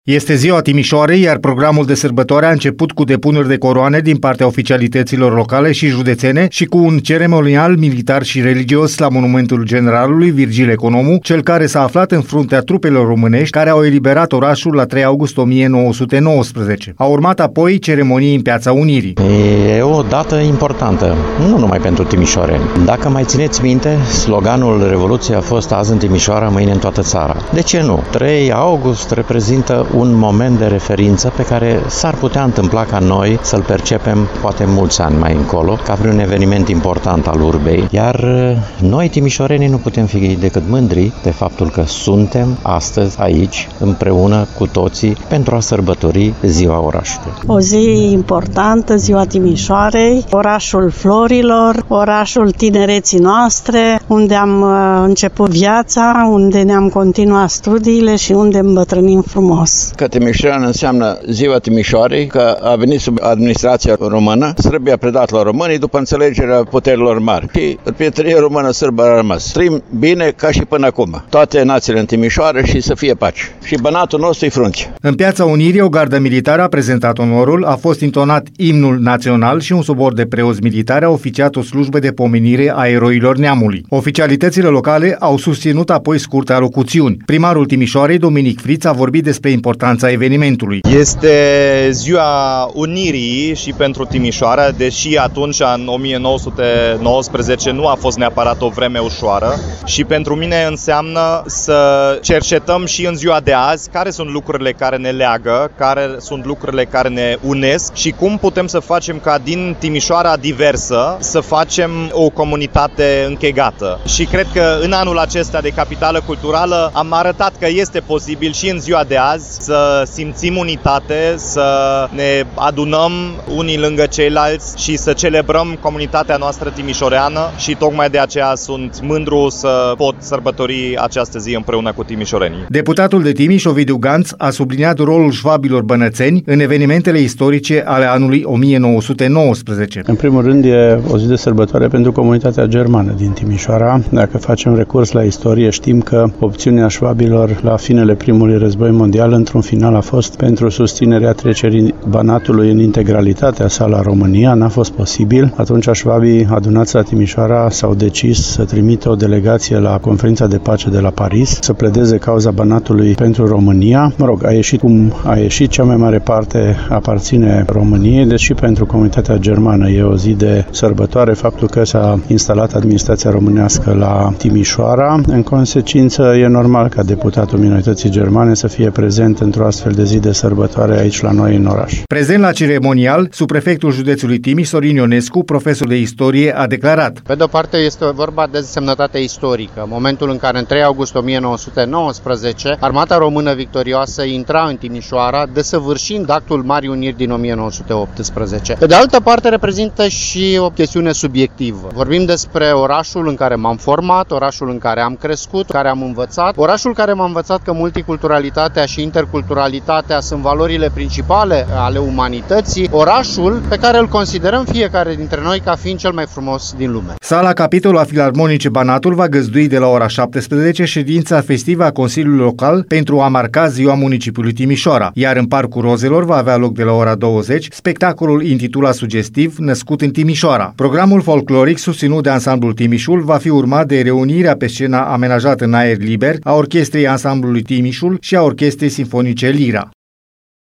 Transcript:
Este ziua Timișoarei, iar programul de sărbătoare a început cu depuneri de coroane din partea oficialităților locale și județene și cu un ceremonial militar și religios la monumentul generalului Virgil Economu, cel care s-a aflat în fruntea trupelor românești care au eliberat orașul la 3 august 1919. A urmat apoi ceremonii în Piața Unirii. E o dată importantă, nu numai pentru timișoreni. Dacă mai țineți minte, sloganul Revoluției a fost azi în Timișoara, mâine în toată țara. De ce nu? 3 august reprezintă un moment de referință pe care s-ar putea întâmpla ca noi să-l percepem poate mulți ani mai încolo, ca un eveniment important al urbei. Iar noi, timișorenii, nu putem fi decât mândri de faptul că suntem astăzi aici, împreună cu toții, pentru a sărbători ziua orașului. O zi importantă, ziua Timișoarei, orașul florilor, orașul tinereții noastre, unde am început viața, unde ne-am continuat studiile și unde îmbătrânim frumos. Că Timișoara înseamnă ziua Timișoarei, că a venit sub administrația română, Sârbia a predat la românii după înțelegerea puterilor mari. Și prietenia română-sârbă a rămas. Trăim bine ca și până acum. Toate națiile în Timișoara și să fie pace. Și bănatul nostru e frunche. În Piața Unirii, o gardă militară a prezentat onorul, a fost intonat imnul național și un sobor de preoți militari a oficiat o slujbă de pomenire a eroilor neamului. Oficialitățile locale au susținut apoi scurte alocuțiuni. Primarul Timișoarei, Dominic Friț, a vorbit despre importanța evenimentului. Este ziua Unirii și pentru Timișoara, deși atunci, în 1919, nu a fost neapărat o vreme ușoară și pentru mine înseamnă să cercetăm și în ziua de azi care sunt lucrurile care ne leagă, care sunt lucrurile care ne unesc și cum putem să facem ca din Timișoara diversă să facem o comunitate închegată. Și cred că în anul acesta de capitală culturală am arătat că este posibil și în ziua de azi să simțim unitate, să ne adunăm unii lângă ceilalți și să celebrăm comunitatea noastră timișoreană și tocmai de aceea sunt mândru să pot sărbători această zi împreună cu timișorenii. Deputatul de Timiș, Ovidiu Ganț, a subliniat rolul șvabilor bănățeni în evenimentele istorice ale anului 1919. În primul rând e o zi de sărbătoare pentru comunitatea germană din Timișoara. Dacă facem recurs la istorie, știm că opțiunea șvabilor la finele primului război mondial într-un final a fost pentru susținerea trecerii Banatului în integralitatea sa la România. N-a fost posibil. Atunci șvabii adunați la Timișoara s-au decis să trimită o delegație la conferința de pace de la Paris, să pledeze cauza Banatului pentru România. Mă rog, a ieșit cum a ieșit, cea mai mare parte aparține României, deși pentru comunitatea germană e o zi de sărbătoare faptul că s-a instalat administrația românească la Timișoara. În consecință, e normal ca deputatul minorității germane să fie prezent într-o astfel de zi de sărbătoare aici la noi în oraș. Prezent la ceremonial, subprefectul județului Timiș, Sorin Ionescu, profesor de istorie, a declarat: Pe de-o parte este vorba de semnătate istorică. Momentul în care în 3 august 1919 armata română victorioasă intra în Timișoara, desăvârșind actul Marii Uniri din 1918. Pe de altă parte reprezintă și o chestiune subiectivă. Vorbim despre orașul în care m-am format, orașul în care am crescut, care am învățat, orașul care m-a învățat că multiculturalitatea și interculturalitatea sunt valorile principale ale umanității, orașul pe care îl considerăm fiecare dintre noi ca fiind cel mai frumos din lume. Sala Capitolul a Filarmonice Banatul va găzdui de la ora 17 ședința festivă a Consiliului Local pentru a marca ziua municipiului Timișoara, iar în Parcul Rozelor va avea loc de la ora 20 spectacolul intitulat sugestiv Născut în Timișoara. Programul folcloric susținut de ansamblul Timișul va fi urmat de reunirea pe scena amenajată în aer liber a orchestrei ansamblului Timișul și a orchestrei sinfonice Lira.